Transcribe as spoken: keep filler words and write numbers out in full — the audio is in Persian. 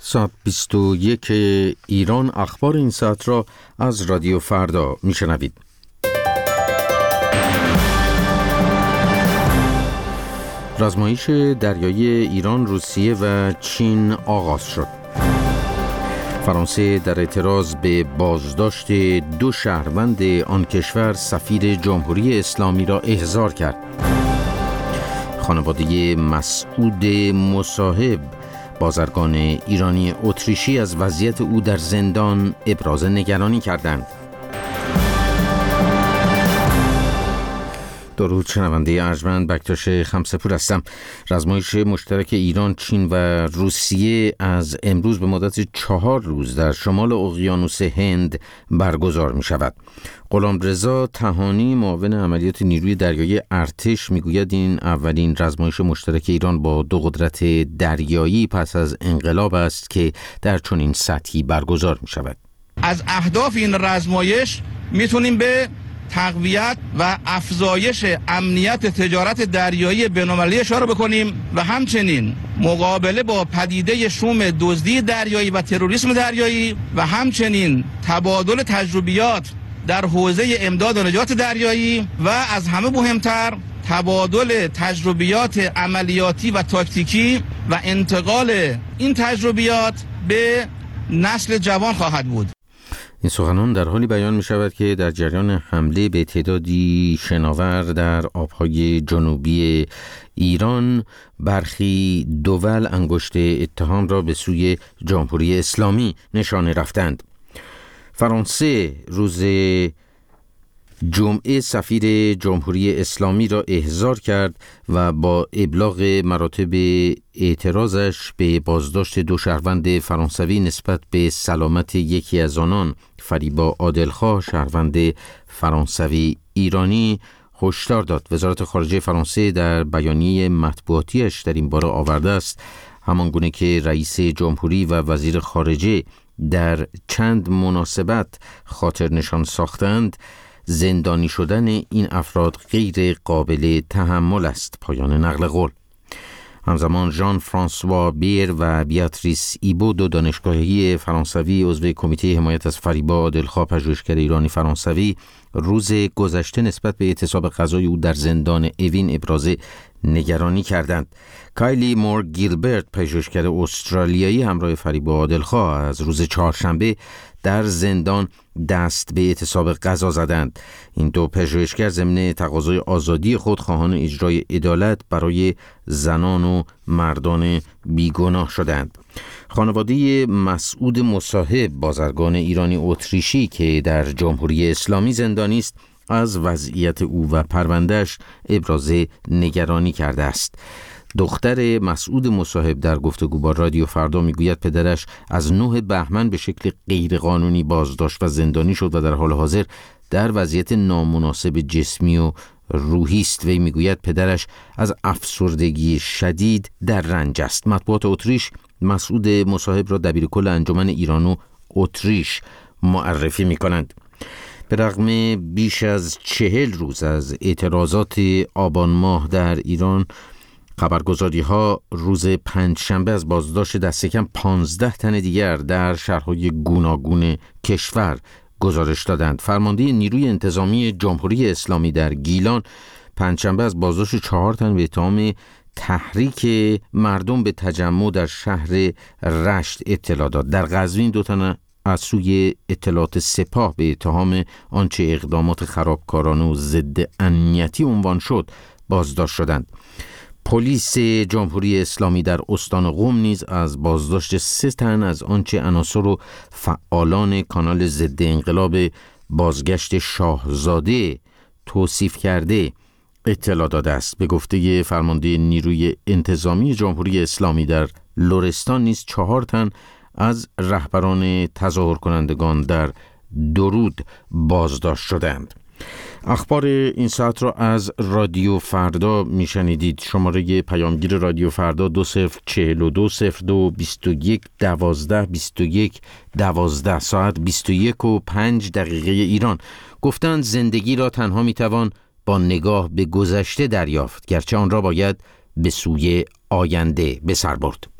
ساعت بیست و یک ایران. اخبار این ساعت را از رادیو فردا میشنوید. رزمایش دریایی ایران، روسیه و چین آغاز شد. فرانسه در اعتراض به بازداشت دو شهروند آن کشور سفیر جمهوری اسلامی را احضار کرد. خانواده مسعود مصاحب، بازرگان ایرانی اتریشی، از وضعیت او در زندان ابراز نگرانی کردند. درود شنونده ارجمند، بکتاش خمسه‌پور هستم. رزمایش مشترک ایران، چین و روسیه از امروز به مدت چهار روز در شمال اقیانوس هند برگزار می شود. غلامرضا طحانی، معاون عملیات نیروی دریایی ارتش، میگوید این اولین رزمایش مشترک ایران با دو قدرت دریایی پس از انقلاب است که در چنین سطحی برگزار می شود. از اهداف این رزمایش میتونیم به تقویت و افزایش امنیت تجارت دریایی بین‌المللی اشاره بکنیم و همچنین مقابله با پدیده شوم دزدی دریایی و تروریسم دریایی و همچنین تبادل تجربیات در حوزه امداد و نجات دریایی و از همه مهمتر تبادل تجربیات عملیاتی و تاکتیکی و انتقال این تجربیات به نسل جوان خواهد بود. این سخنان در حالی بیان می شود که در جریان حمله به تعدادی شناور در آبهای جنوبی ایران، برخی دول انگشت اتهام را به سوی جمهوری اسلامی نشانه رفتند. فرانسه روز جمعه سفیر جمهوری اسلامی را احضار کرد و با ابلاغ مراتب اعتراضش به بازداشت دو شهروند فرانسوی نسبت به سلامت یکی از آنان، فریبا عادلخواه، شهروند فرانسوی ایرانی، هشدار داد. وزارت خارجه فرانسه در بیانیه مطبوعاتیش در این باره آورده است همانگونه که رئیس جمهوری و وزیر خارجه در چند مناسبت خاطر نشان ساختند، زندانی شدن این افراد غیر قابل تحمل است. پایان نقل قول. همزمان ژان فرانسوا بیر و بیاتریس ایبو، دو دانشگاهی فرانسوی عضو کمیته حمایت از فریبا عادلخواه، پژوهشگر ایرانی فرانسوی، روز گذشته نسبت به اعتصاب قضایی او در زندان اوین ابراز نگرانی کردند. کایلی مور گیلبرت، پژوهشگر استرالیایی همراه فریبا عادلخواه، از روز چهارشنبه در زندان دست به اعتصاب قضا زدند. این دو پژوهشگر ضمن تقاضای آزادی خود خواهان اجرای عدالت برای زنان و مردان بیگناه شدند. خانواده مسعود مصاحب، بازرگان ایرانی اتریشی که در جمهوری اسلامی زندانی است، از وضعیت او و پروندهش ابراز نگرانی کرده است. دختر مسعود مصاحب در گفتگو با رادیو فردا میگوید پدرش از نه بهمن به شکل غیرقانونی بازداشت و زندانی شد و در حال حاضر در وضعیت نامناسب جسمی و روحی است. وی میگوید پدرش از افسردگی شدید در رنج است. مطبوعات اتریش مسعود مصاحب را دبیرکل انجمن ایران و اتریش معرفی میکنند. به رغم بیش از چهل روز از اعتراضات آبان ماه در ایران، خبرگزاری ها روز پنجشنبه از بازداشت دست کم پانزده تن دیگر در شهرهای گوناگون کشور گزارش دادند. فرمانده نیروی انتظامی جمهوری اسلامی در گیلان پنجشنبه از بازداشت چهار تن به اتهام تحریک مردم به تجمع در شهر رشت اطلاع داد. در قزوین دو تن از سوی اطلاعات سپاه به اتهام آنچه اقدامات خرابکارانه و ضد امنیتی عنوان شد بازداشت شدند. پلیس جمهوری اسلامی در استان قم نیز از بازداشت سه تن از آنچه عناصر و فعالان کانال ضد انقلاب بازگشت شاهزاده توصیف کرده اطلاع داده است. به گفته فرمانده نیروی انتظامی جمهوری اسلامی در لرستان نیز چهار تن از رهبران تظاهر کنندگان در درود بازداشت شدند. اخبار این ساعت را از رادیو فردا میشنیدید. شماره پیامگیر رادیو فردا دو صفر چهل و دو صفر دو بیست و یک دوازده بیست و یک دوازده. ساعت بیست و یک و پنج دقیقه ایران. گفتند زندگی را تنها میتوان با نگاه به گذشته دریافت، گرچه آن را باید به سوی آینده به سر برد.